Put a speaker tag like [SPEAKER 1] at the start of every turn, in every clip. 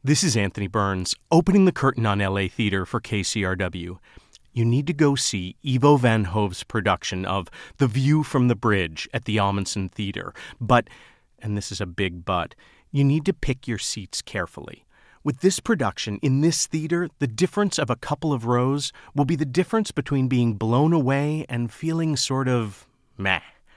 [SPEAKER 1] This is Anthony Burns, opening the curtain on LA Theater for KCRW. You need to go see Ivo Van Hove's production of The View from the Bridge at the Ahmanson Theater. But, and this is a big but, you need to pick your seats carefully. With this production, in this theater, the difference of a couple of rows will be the difference between being blown away and feeling sort of meh.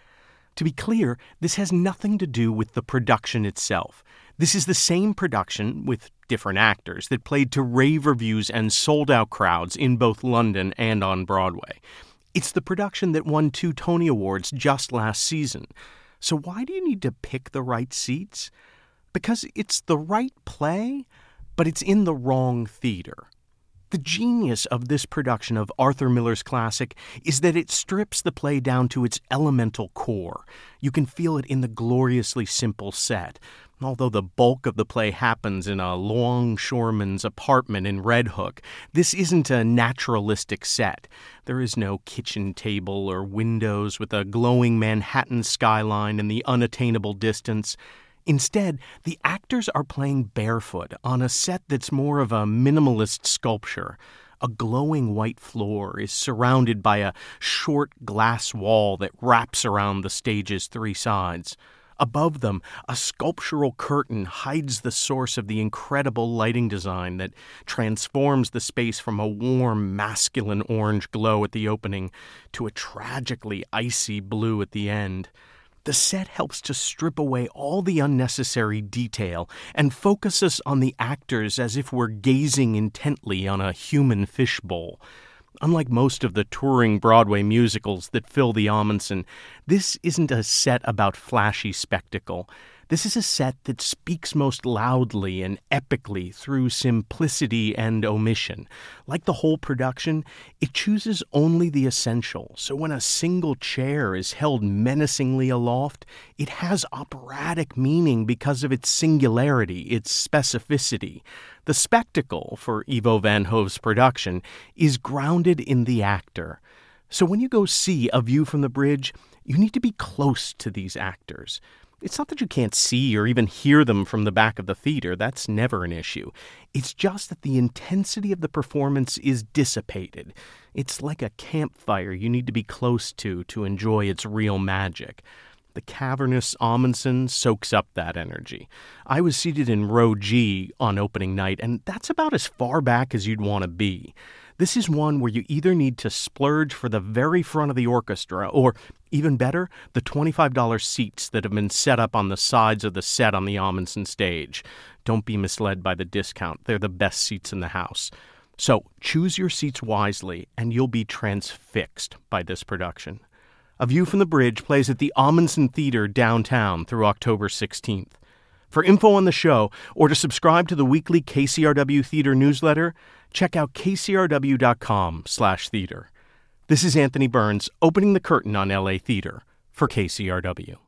[SPEAKER 1] To be clear, this has nothing to do with the production itself. This is the same production, with different actors, that played to rave reviews and sold-out crowds in both London and on Broadway. It's the production that won 2 Tony Awards just last season. So why do you need to pick the right seats? Because it's the right play, but it's in the wrong theater. The genius of this production of Arthur Miller's classic is that it strips the play down to its elemental core. You can feel it in the gloriously simple set. Although the bulk of the play happens in a longshoreman's apartment in Red Hook, this isn't a naturalistic set. There is no kitchen table or windows with a glowing Manhattan skyline in the unattainable distance. Instead, the actors are playing barefoot on a set that's more of a minimalist sculpture. A glowing white floor is surrounded by a short glass wall that wraps around the stage's 3 sides. Above them, a sculptural curtain hides the source of the incredible lighting design that transforms the space from a warm, masculine orange glow at the opening to a tragically icy blue at the end. The set helps to strip away all the unnecessary detail and focus us on the actors as if we're gazing intently on a human fishbowl. Unlike most of the touring Broadway musicals that fill the Ahmanson, this isn't a set about flashy spectacle. This is a set that speaks most loudly and epically through simplicity and omission. Like the whole production, it chooses only the essential, so when a single chair is held menacingly aloft, it has operatic meaning because of its singularity, its specificity. The spectacle, for Ivo Van Hove's production, is grounded in the actor. So when you go see A View from the Bridge, you need to be close to these actors. It's not that you can't see or even hear them from the back of the theater. That's never an issue. It's just that the intensity of the performance is dissipated. It's like a campfire you need to be close to enjoy its real magic. The cavernous Ahmanson soaks up that energy. I was seated in row G on opening night, and that's about as far back as you'd want to be. This is one where you either need to splurge for the very front of the orchestra, or, even better, the $25 seats that have been set up on the sides of the set on the Ahmanson stage. Don't be misled by the discount. They're the best seats in the house. So choose your seats wisely, and you'll be transfixed by this production. A View from the Bridge plays at the Ahmanson Theater downtown through October 16th. For info on the show, or to subscribe to the weekly KCRW Theater newsletter, check out kcrw.com/theater. This is Anthony Burns, opening the curtain on LA Theater for KCRW.